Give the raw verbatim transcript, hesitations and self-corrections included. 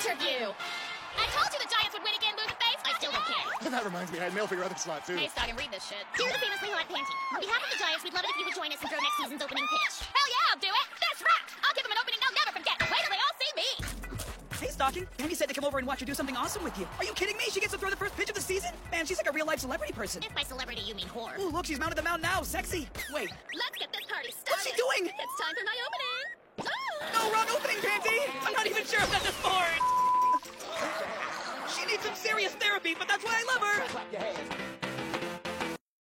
interview. I told you the Giants would win again, Loserface. I still don't care. That reminds me, I had mail for your other slot, too. Hey, Stockton, read this shit. Dear the famously hot Panty, on behalf of the Giants, we'd love it if you would join us and throw next season's opening pitch. Hell yeah, I'll do it. That's right. I'll give them an opening they'll never forget. Wait till they all see me. Hey, Stocking. Panty said to come over and watch her do something awesome with you. Are you kidding me? She gets to throw the first pitch of the season? Man, she's like a real-life celebrity person. If by celebrity you mean whore. Ooh, look, she's mounted the mound now. Sexy. Wait. Let's get this party started. What's she doing? It's time for my opening. No, wrong opening, Pansy. I'm not even sure if that's a sport. She needs some serious therapy, but that's why I love her.